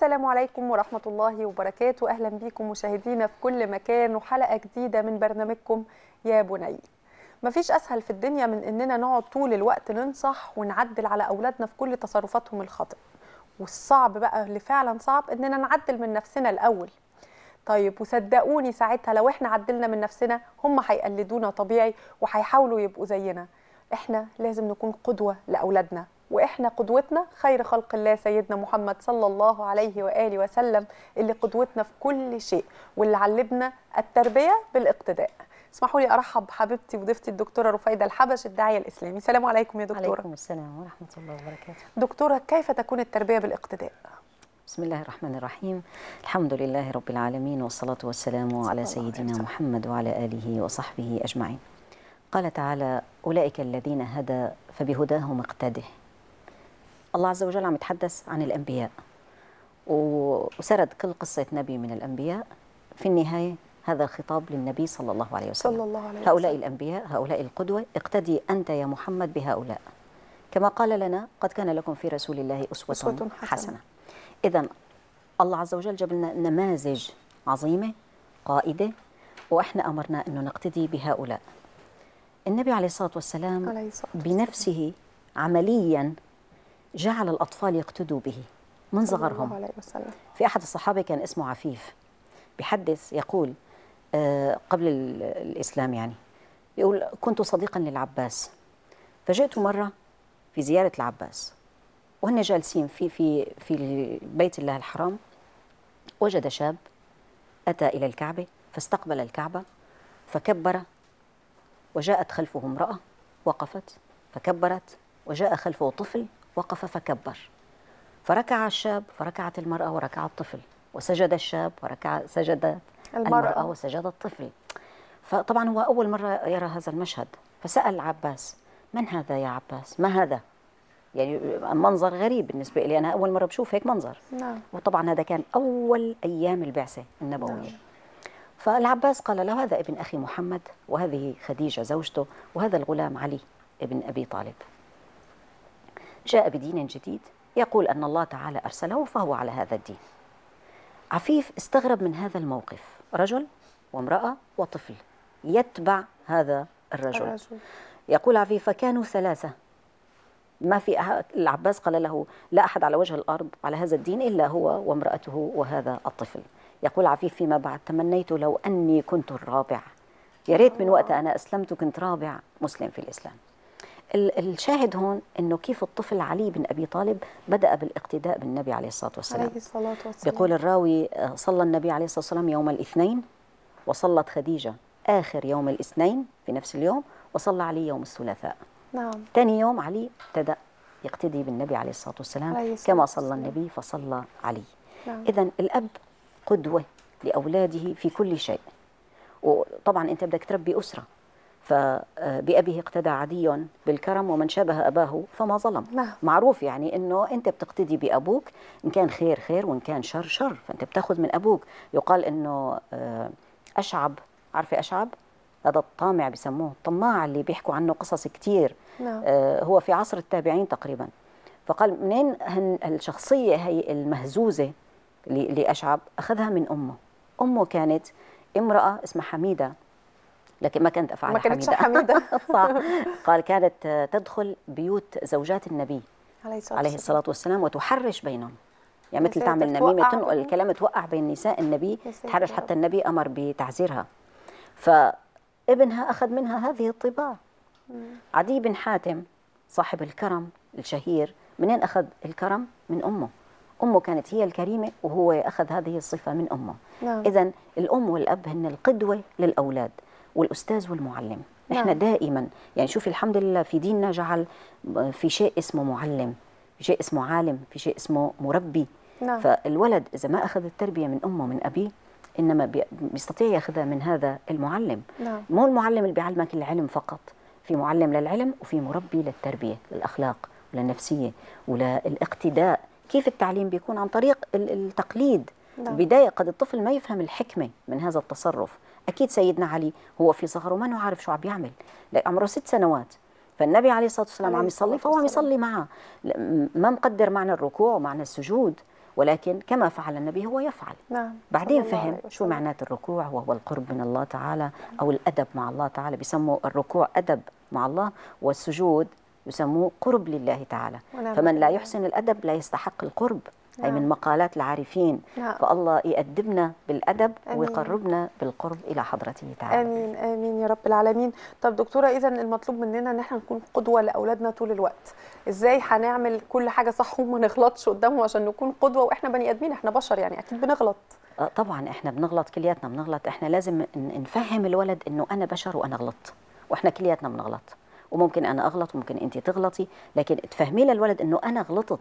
السلام عليكم ورحمة الله وبركاته. أهلا بكم مشاهدينا في كل مكان وحلقة جديدة من برنامجكم يا بني. مفيش أسهل في الدنيا من إننا نقعد طول الوقت ننصح ونعدل على أولادنا في كل تصرفاتهم الخاطئة، والصعب بقى اللي فعلا صعب إننا نعدل من نفسنا الأول. طيب وصدقوني ساعتها لو احنا عدلنا من نفسنا هم هيقلدونا طبيعي وهيحاولوا يبقوا زينا. احنا لازم نكون قدوة لأولادنا، واحنا قدوتنا خير خلق الله سيدنا محمد صلى الله عليه وآله وسلم، اللي قدوتنا في كل شيء واللي علمنا التربية بالاقتداء. اسمحوا لي ارحب بحبيبتي وضيفتي الدكتوره رفيده الحبش، الداعيه الاسلامي. السلام عليكم يا دكتوره. وعليكم السلام ورحمه الله وبركاته. دكتوره، كيف تكون التربيه بالاقتداء؟ بسم الله الرحمن الرحيم. الحمد لله رب العالمين، والصلاة والسلام على سيدنا محمد وعلى آله وصحبه أجمعين. قال تعالى: أولئك الذين هدى فبهداهم اقتده. الله عز وجل عم يتحدث عن الأنبياء وسرد كل قصة نبي من الأنبياء. في النهاية هذا الخطاب للنبي صلى الله عليه وسلم. صلى الله عليه وسلم. هؤلاء الأنبياء، هؤلاء القدوة، اقتدي أنت يا محمد بهؤلاء، كما قال لنا: قد كان لكم في رسول الله أسوة حسنة. إذن الله عز وجل جاب لنا نماذج عظيمة قائدة، وإحنا أمرنا أنه نقتدي بهؤلاء. النبي عليه الصلاة والسلام بنفسه عمليا جعل الأطفال يقتدوا به من صغرهم. في أحد الصحابة كان اسمه عفيف، بيحدث يقول قبل الإسلام يعني، يقول: كنت صديقا للعباس، فجئت مرة في زيارة العباس وهن جالسين في بيت الله الحرام، وجد شاب أتى إلى الكعبة فاستقبل الكعبة فكبر، وجاءت خلفه امرأة وقفت فكبرت، وجاء خلفه طفل وقف فكبر، فركع الشاب فركعت المرأة وركع الطفل، وسجد الشاب سجدت المرأة وسجد الطفل. فطبعا هو أول مرة يرى هذا المشهد، فسأل العباس: من هذا يا عباس؟ ما هذا؟ يعني منظر غريب بالنسبة لي، أنا أول مرة بشوف هيك منظر. نعم. وطبعا هذا كان أول أيام البعثة النبوية. نعم. فالعباس قال له: هذا ابن أخي محمد، وهذه خديجة زوجته، وهذا الغلام علي ابن أبي طالب. جاء بدين جديد يقول أن الله تعالى أرسله، فهو على هذا الدين. عفيف استغرب من هذا الموقف، رجل وامرأة وطفل يتبع هذا الرجل. يقول عفيف: فكانوا ثلاثة، ما في العباس قال له: لا أحد على وجه الأرض على هذا الدين إلا هو وامرأته وهذا الطفل. يقول عفيف فيما بعد: تمنيت لو أني كنت الرابع، يا ريت من وقت أنا أسلمت كنت رابع مسلم في الإسلام. الشاهد هون أنه كيف الطفل علي بن أبي طالب بدأ بالاقتداء بالنبي عليه الصلاة والسلام. بيقول الراوي: صلى النبي عليه الصلاة والسلام يوم الاثنين، وصلت خديجة آخر يوم الاثنين في نفس اليوم، وصلى علي يوم الثلاثاء. نعم. ثاني يوم علي ابتدأ يقتدي بالنبي عليه الصلاة والسلام كما صلى النبي فصلى علي. نعم. إذن الأب قدوة لأولاده في كل شيء. وطبعا أنت بدك تربي أسرة، فبأبيه اقتدى عدي بالكرم، ومن شابه أباه فما ظلم. نعم. معروف يعني أنه أنت بتقتدي بأبوك، إن كان خير خير وإن كان شر شر، فأنت بتاخذ من أبوك. يقال أنه أشعب، عارفة أشعب؟ هذا الطامع بسموه الطماع، اللي بيحكوا عنه قصص كتير. نعم. هو في عصر التابعين تقريبا. فقال منين الشخصية هي المهزوزة لأشعب؟ أخذها من أمه. أمه كانت امرأة اسمها حميدة، لكن ما كانت أفعالها حميدة. ما كانتش حميدة. صح. قال كانت تدخل بيوت زوجات النبي عليه الصلاة والسلام وتحرش بينهم، يعني مثل تعمل نميمة، تنقل الكلام، توقع بين نساء النبي، تحرش، حتى النبي أمر بتعزيرها. فابنها أخذ منها هذه الطباع. عدي بن حاتم صاحب الكرم الشهير، منين أخذ الكرم؟ من أمه. أمه كانت هي الكريمة وهو أخذ هذه الصفة من أمه. نعم. إذن الأم والأب هن القدوة للأولاد، والأستاذ والمعلم. نعم. إحنا دائما يعني شوفي الحمد لله في ديننا جعل في شيء اسمه معلم، في شيء اسمه عالم، في شيء اسمه مربي. نعم. فالولد إذا ما أخذ التربية من أمه من أبيه، إنما بيستطيع يأخذها من هذا المعلم. نعم. مو المعلم اللي بيعلمك العلم فقط، في معلم للعلم وفي مربي للتربية، للأخلاق وللنفسية وللاقتداء. كيف التعليم بيكون؟ عن طريق التقليد. نعم. البداية قد الطفل ما يفهم الحكمة من هذا التصرف. أكيد سيدنا علي هو في صغره ما عارف شو عم بيعمل، عمره 6 سنوات، فالنبي عليه الصلاة والسلام عم يصلي فهو عم يصلي معه، ما مقدر معنى الركوع ومعنى السجود، ولكن كما فعل النبي هو يفعل. نعم. بعدين فهم شو معنات الركوع، وهو القرب من الله تعالى أو الأدب مع الله تعالى. بيسموا الركوع أدب مع الله، والسجود يسموه قرب لله تعالى. فمن لا يحسن الأدب لا يستحق القرب. أي من مقالات العارفين. فالله يأدبنا بالأدب ويقربنا بالقرب إلى حضرته تعالى. آمين آمين يا رب العالمين. طب دكتورة، إذا المطلوب مننا إن احنا نكون قدوة لأولادنا طول الوقت. إزاي هنعمل كل حاجة صح وما نغلطش قدامهم عشان نكون قدوة؟ وإحنا بني آدمين، إحنا بشر يعني أكيد بنغلط. طبعا إحنا بنغلط، كلياتنا بنغلط. إحنا لازم نفهم الولد إنه أنا بشر وأنا غلط، وإحنا كلياتنا بنغلط، وممكن أنا أغلط وممكن أنت تغلطي، لكن تفهمي للولد إنه أنا غلطت.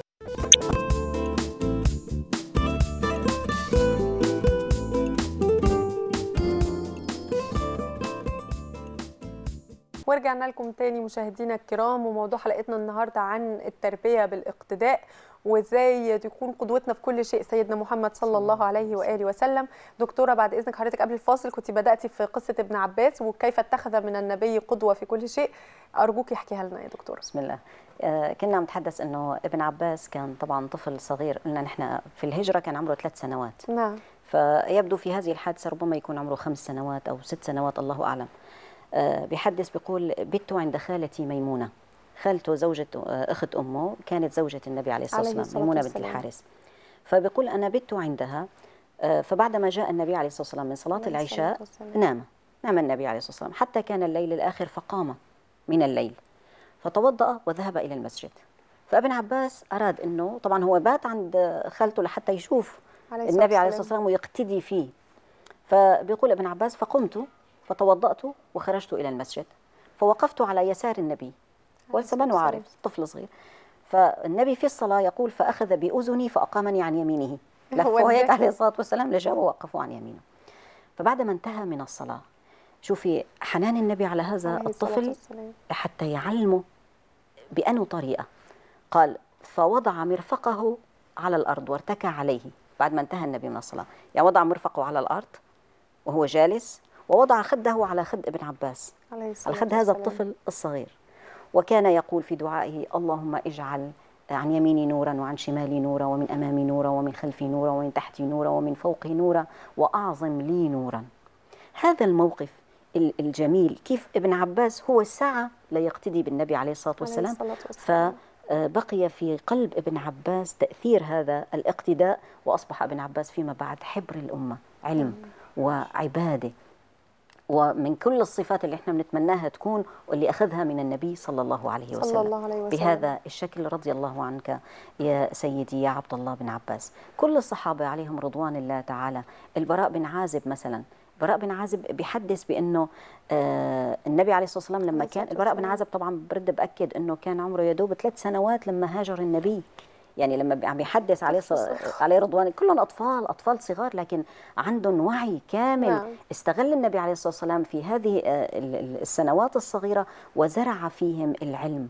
ورجعنا لكم تاني مشاهدينا الكرام، وموضوع حلقتنا النهارده عن التربية بالاقتداء، وازاي تكون قدوتنا في كل شيء سيدنا محمد صلى الله عليه وآله وسلم. دكتورة، بعد إذنك حضرتك قبل الفاصل كنت بدأتي في قصة ابن عباس وكيف اتخذ من النبي قدوة في كل شيء. أرجوك احكيها لنا يا دكتورة. بسم الله. كنا نتحدث انه ابن عباس كان طبعا طفل صغير، قلنا نحن في الهجرة كان عمره 3 سنوات. نعم. فيبدو في هذه الحادثة ربما يكون عمره 5 سنوات أو 6 سنوات، الله أعلم. بيحدث بيقول: بت عند خالتي ميمونة. خالته زوجة أخت أمه كانت زوجة النبي عليه الصلاة والسلام، ميمونة بنت الحارث. فبيقول: أنا بت عندها. فبعدما جاء النبي عليه الصلاة والسلام من صلاة العشاء نام النبي عليه الصلاة والسلام حتى كان الليل الآخر، فقام من الليل فتوضأ وذهب إلى المسجد. فابن عباس أراد أنه، طبعا هو بات عند خالته لحتى يشوف النبي عليه الصلاة والسلام ويقتدي فيه. فبيقول ابن عباس: فقمت فتوضأت وخرجت إلى المسجد، فوقفت على يسار النبي، ولسه ما عارف، طفل صغير. فالنبي في الصلاة يقول: فأخذ بأذني فأقامني عن يمينه. لفوا هيك عليه الصلاة والسلام لجاء ووقفوا عن يمينه. فبعدما انتهى من الصلاة، شوفي حنان النبي على هذا الطفل حتى يعلمه بأنه طريقة. قال: فوضع مرفقه على الأرض وارتكع عليه. بعد ما انتهى النبي من الصلاة يعني وضع مرفقه على الأرض وهو جالس، ووضع خده على خد ابن عباس، على خد هذا الطفل الصغير. وكان يقول في دعائه: اللهم اجعل عن يميني نورا وعن شمالي نورا ومن أمامي نورا ومن خلفي نورا ومن تحتي نورا ومن فوقي نورا وأعظم لي نورا. هذا الموقف الجميل، كيف ابن عباس هو الساعة لا يقتدي بالنبي عليه الصلاة والسلام. فبقي في قلب ابن عباس تأثير هذا الاقتداء، وأصبح ابن عباس فيما بعد حبر الأمة، علم وعبادة ومن كل الصفات اللي احنا بنتمناها تكون، واللي أخذها من النبي صلى الله عليه وسلم. بهذا الشكل رضي الله عنك يا سيدي يا عبد الله بن عباس. كل الصحابة عليهم رضوان الله تعالى. البراء بن عازب مثلا، البراء بن عازب بيحدث بأنه النبي عليه الصلاة والسلام لما كان، البراء بن عازب طبعا برد بأكد أنه كان عمره يدوب 3 سنوات لما هاجر النبي. يعني لما عم يحدث عليه رضوان، كلهم أطفال صغار لكن عندهم وعي كامل. استغل النبي عليه الصلاة والسلام في هذه السنوات الصغيرة وزرع فيهم العلم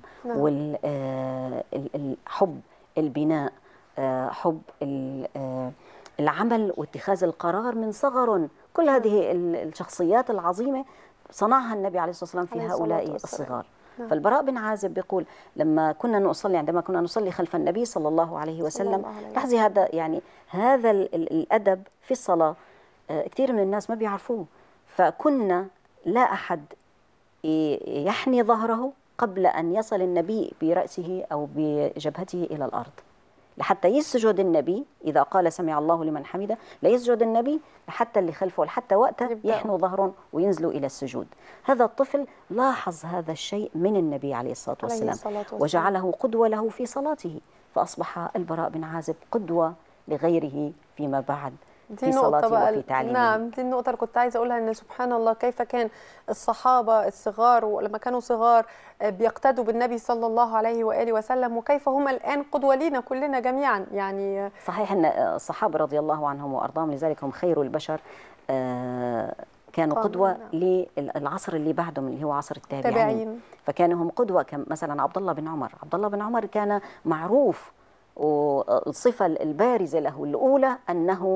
والحب، البناء، حب العمل واتخاذ القرار من صغر. كل هذه الشخصيات العظيمة صنعها النبي عليه الصلاة والسلام في هؤلاء الصغار. فالبراء بن عازب بيقول: عندما كنا نصلي خلف النبي صلى الله عليه وسلم، لاحظي هذا، يعني هذا الأدب في الصلاة كثير من الناس ما بيعرفوه. فكنا لا أحد يحني ظهره قبل أن يصل النبي برأسه أو بجبهته إلى الأرض، لحتى يسجد النبي. إذا قال سمع الله لمن حمده لا يسجد النبي لحتى اللي خلفه، حتى وقته يحنوا ظهرهم وينزلوا إلى السجود. هذا الطفل لاحظ هذا الشيء من النبي عليه الصلاة والسلام وجعله قدوة له في صلاته، فأصبح البراء بن عازب قدوة لغيره فيما بعد في صلاته وفي تعليمه. نعم، دي النقطة اللي كنت عايزة أقولها، إن سبحان الله كيف كان الصحابة الصغار ولما كانوا صغار بيقتدوا بالنبي صلى الله عليه وآله وسلم، وكيف هم الآن قدوة لنا كلنا جميعا. يعني صحيح أن الصحابة رضي الله عنهم وأرضاهم، لذلك هم خير البشر، كانوا قدوة للعصر اللي بعدهم اللي هو عصر التابعين. فكانوا هم قدوة، مثلا عبد الله بن عمر كان معروف، والصفة البارزة له الأولى أنه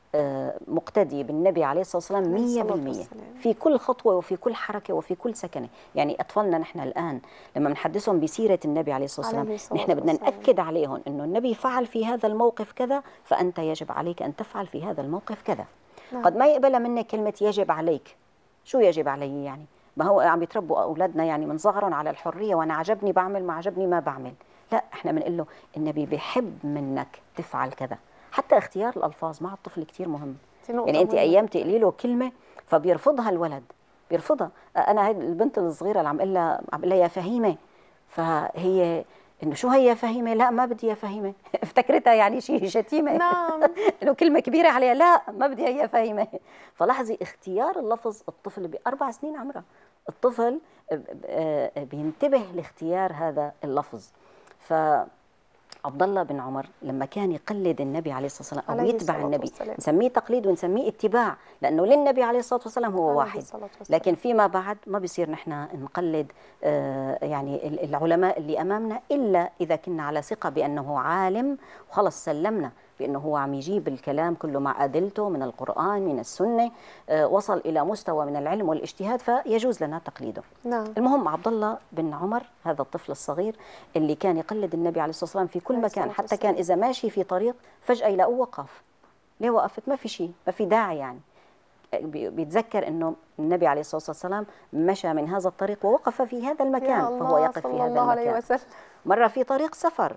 مقتدي بالنبي عليه الصلاة والسلام 100% في كل خطوة وفي كل حركة وفي كل سكنة. يعني أطفالنا نحن الآن لما بنحدثهم بسيرة النبي عليه الصلاة والسلام نحن بدنا نأكد عليهم أنه النبي فعل في هذا الموقف كذا، فأنت يجب عليك أن تفعل في هذا الموقف كذا. قد ما يقبل منك كلمة يجب عليك. شو يجب علي يعني؟ ما هو عم يتربوا أولادنا يعني من صغرهم على الحرية، وأنا عجبني بعمل، ما عجبني ما بعمل. لا، احنا بنقول له النبي بيحب منك تفعل كذا. حتى اختيار الألفاظ مع الطفل كتير مهم. يعني أنت أيام تقولي له كلمة فبيرفضها الولد، بيرفضها. أنا هاي البنت الصغيرة اللي عم أقول لها يا فهيمة، فهي إنه شو هي يا فهيمة؟ لا ما بدي يا فهيمة. افتكرتها يعني شيء شتيمة. نعم. إنه كلمة كبيرة عليها، لا ما بدي يا فهيمة. فلاحظي اختيار اللفظ، الطفل ب4 سنين عمره الطفل بينتبه لاختيار هذا اللفظ. عبد الله بن عمر لما كان يقلد النبي عليه الصلاة والسلام أو يتبع النبي، نسميه تقليد ونسميه اتباع، لأنه للنبي عليه الصلاة والسلام هو واحد. لكن فيما بعد ما بيصير نحن نقلد يعني العلماء اللي أمامنا إلا إذا كنا على ثقة بأنه عالم وخلص سلمنا بأنه هو عم يجيب الكلام كله مع أدلته من القرآن من السنة، وصل إلى مستوى من العلم والاجتهاد، فيجوز لنا تقليده. نعم. المهم عبد الله بن عمر هذا الطفل الصغير اللي كان يقلد النبي عليه الصلاة والسلام في كل مكان، حتى كان إذا ماشي في طريق فجأة يلاقوه وقف. ليه وقفت؟ ما في شيء، ما في داعي يعني. بيتذكر أنه النبي عليه الصلاة والسلام مشى من هذا الطريق ووقف في هذا المكان، فهو يقف في هذا المكان. مرة في طريق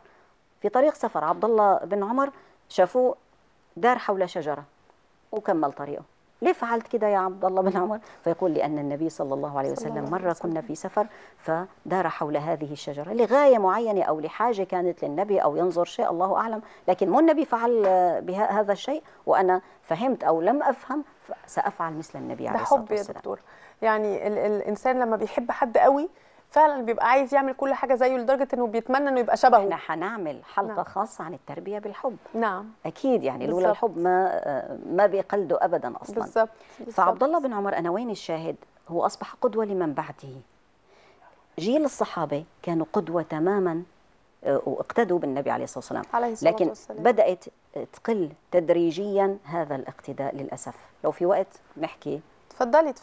سفر عبد الله بن عمر شافوه دار حول شجرة وكمل طريقه. ليه فعلت كده يا عبد الله بن عمر؟ فيقول لأن النبي صلى الله عليه وسلم مرة كنا في سفر فدار حول هذه الشجرة لغاية معينة أو لحاجة كانت للنبي أو ينظر شيء، الله أعلم، لكن مو النبي فعل بهذا الشيء وأنا فهمت أو لم أفهم سأفعل مثل النبي عليه الصلاة والسلام. ده حب يا دكتور. يعني الإنسان لما بيحب حد قوي فعلا بيبقى عايز يعمل كل حاجه زيه لدرجه انه بيتمنى انه يبقى شبهه. احنا هنعمل حلقه نعم. خاصه عن التربيه بالحب. نعم اكيد يعني لولا الحب ما بيقلدوا ابدا اصلا. بالضبط. فعبد الله بن عمر، انا وين الشاهد؟ هو اصبح قدوه لمن بعده. جيل الصحابه كانوا قدوه تماما واقتدوا بالنبي عليه الصلاه والسلام، لكن بدات تقل تدريجيا هذا الاقتداء للاسف. لو في وقت نحكي. تفضلي.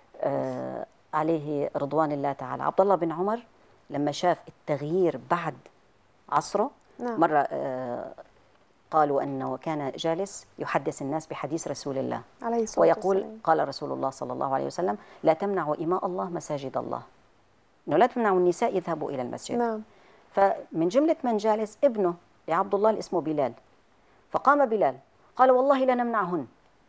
عليه رضوان الله تعالى. عبد الله بن عمر لما شاف التغيير بعد عصره نعم. مرة قالوا أنه كان جالس يحدث الناس بحديث رسول الله عليه الصلاة ويقول والسلام. قال رسول الله صلى الله عليه وسلم لا تمنعوا إماء الله مساجد الله، أنه لا تمنعوا النساء يذهبوا إلى المسجد نعم. فمن جملة من جالس ابنه لعبد الله اللي اسمه بلال، فقام بلال قال والله لا نمنعهن.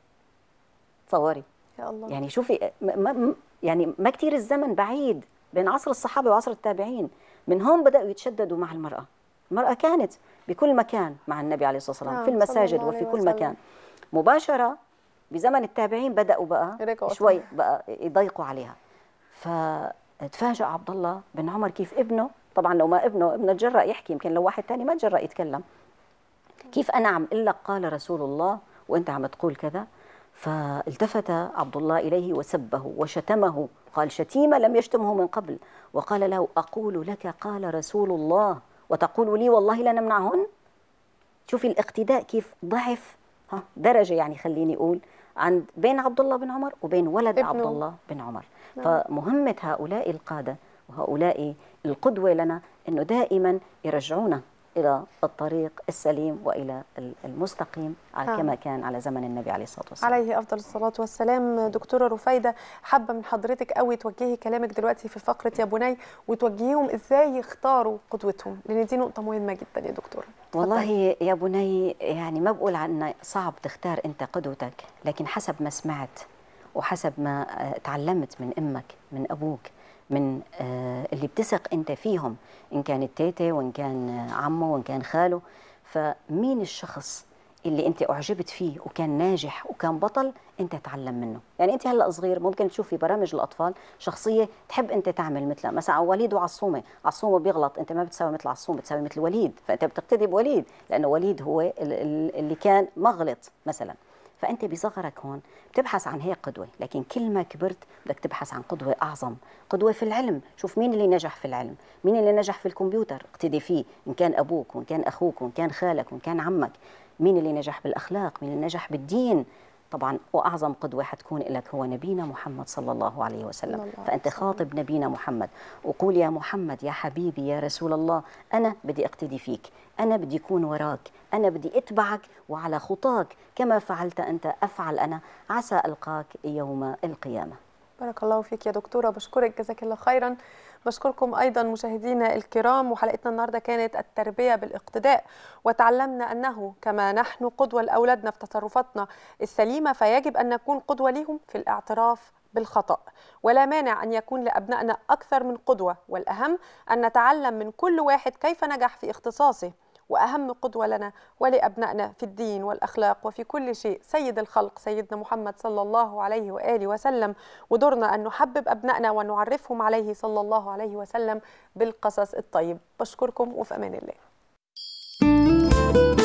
تصوري يا الله. يعني شوفي يعني ما كتير الزمن بعيد بين عصر الصحابة وعصر التابعين، من هون بدأوا يتشددوا مع المرأة. المرأة كانت بكل مكان مع النبي عليه الصلاة والسلام في المساجد وفي كل مكان. مباشرة بزمن التابعين بدأوا بقى شوي بقى يضيقوا عليها. فتفاجأ عبد الله بن عمر كيف ابنه، طبعا لو ما ابنه تجرأ يحكي، يمكن لو واحد تاني ما تجرأ يتكلم، كيف أنا عم أقول لك قال رسول الله وأنت عم تقول كذا. فالتفت عبد الله إليه وسبه وشتمه، قال شتيمة لم يشتمه من قبل، وقال له أقول لك قال رسول الله وتقول لي والله لا نمنعهن. شوفي الاقتداء كيف ضعف درجة، يعني خليني أقول عند بين عبد الله بن عمر وبين ولد ابنه. عبد الله بن عمر. فمهمة هؤلاء القادة وهؤلاء القدوة لنا أنه دائما يرجعونا إلى الطريق السليم وإلى المستقيم كما كان على زمن النبي عليه الصلاة والسلام. عليه أفضل الصلاة والسلام. دكتورة رفيدة، حابة من حضرتك قوي توجهي كلامك دلوقتي في فقرة يا بني وتوجهيهم إزاي يختاروا قدوتهم، لأن دي نقطة مهمة جدا يا دكتورة. والله يا بني يعني ما بقول عنه صعب تختار أنت قدوتك، لكن حسب ما سمعت وحسب ما تعلمت من أمك من أبوك من اللي بتثق انت فيهم، ان كانت تيتا وان كان عمه وان كان خاله، فمين الشخص اللي انت اعجبت فيه وكان ناجح وكان بطل انت تعلم منه. يعني انت هلا صغير ممكن تشوفي برامج الاطفال شخصيه تحب انت تعمل مثلها، مثلا وليد وعصومه، عصومه بيغلط انت ما بتساوي مثل عصومه، بتساوي مثل وليد، فانت بتقتدي بوليد لانه وليد هو اللي كان مغلط مثلا. فأنت بصغرك هون بتبحث عن هيك قدوة، لكن كل ما كبرت بدك تبحث عن قدوة أعظم، قدوة في العلم. شوف مين اللي نجح في العلم، مين اللي نجح في الكمبيوتر، اقتدي فيه، إن كان أبوك وإن كان أخوك وإن كان خالك وإن كان عمك. مين اللي نجح بالأخلاق، مين اللي نجح بالدين. طبعا وأعظم قدوة حتكون لك هو نبينا محمد صلى الله عليه وسلم. فأنت خاطب نبينا محمد وقول يا محمد يا حبيبي يا رسول الله، أنا بدي أقتدي فيك، أنا بدي أكون وراك، أنا بدي أتبعك وعلى خطاك كما فعلت أنت أفعل أنا، عسى ألقاك يوم القيامة. بارك الله فيك يا دكتورة، بشكرك جزاك الله خيرا. بشكركم أيضا مشاهدينا الكرام، وحلقتنا النهاردة كانت التربية بالاقتداء، وتعلمنا أنه كما نحن قدوة لأولادنا في تصرفاتنا السليمة، فيجب أن نكون قدوة لهم في الاعتراف بالخطأ، ولا مانع أن يكون لأبنائنا أكثر من قدوة، والأهم أن نتعلم من كل واحد كيف نجح في اختصاصه. وأهم قدوة لنا ولأبنائنا في الدين والأخلاق وفي كل شيء سيد الخلق سيدنا محمد صلى الله عليه وآله وسلم، ودورنا أن نحبب أبنائنا ونعرفهم عليه صلى الله عليه وسلم بالقصص الطيب. بشكركم وفي أمان الله.